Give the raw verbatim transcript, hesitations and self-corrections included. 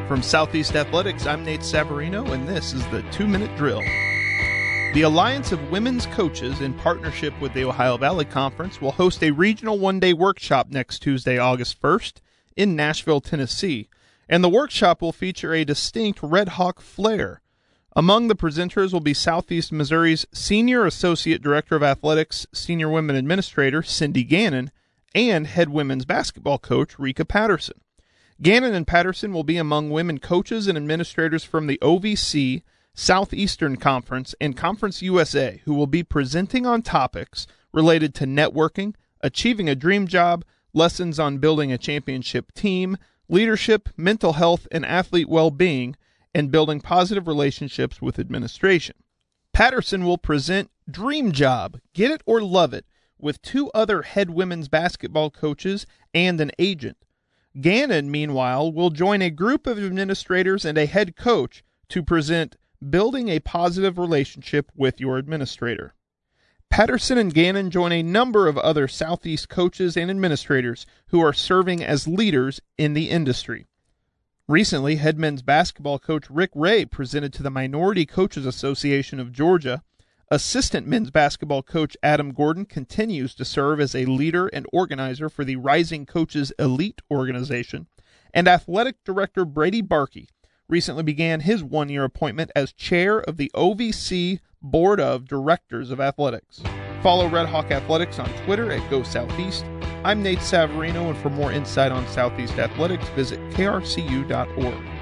From Southeast Athletics, I'm Nate Savarino, and this is the two-minute drill. The Alliance of Women's Coaches, in partnership with the Ohio Valley Conference, will host a regional one-day workshop next Tuesday, August first, in Nashville, Tennessee, and the workshop will feature a distinct Red Hawk flair. Among the presenters will be Southeast Missouri's Senior Associate Director of Athletics, Senior Women Administrator Cindy Gannon, and head women's basketball coach Rika Patterson. Gannon and Patterson will be among women coaches and administrators from the O V C, Southeastern Conference, and Conference U S A, who will be presenting on topics related to networking, achieving a dream job, lessons on building a championship team, leadership, mental health, and athlete well-being, and building positive relationships with administration. Patterson will present Dream Job, Get It or Love It, with two other head women's basketball coaches and an agent. Gannon, meanwhile, will join a group of administrators and a head coach to present Building a Positive Relationship with Your Administrator. Patterson and Gannon join a number of other Southeast coaches and administrators who are serving as leaders in the industry. Recently, head men's basketball coach Rick Ray presented to the Minority Coaches Association of Georgia. Assistant men's basketball coach Adam Gordon continues to serve as a leader and organizer for the Rising Coaches Elite organization, and athletic director Brady Barkey recently began his one-year appointment as chair of the O V C Board of Directors of Athletics. Follow Red Hawk Athletics on Twitter at Go Southeast. I'm Nate Savarino, and for more insight on Southeast Athletics, visit K R C U dot org.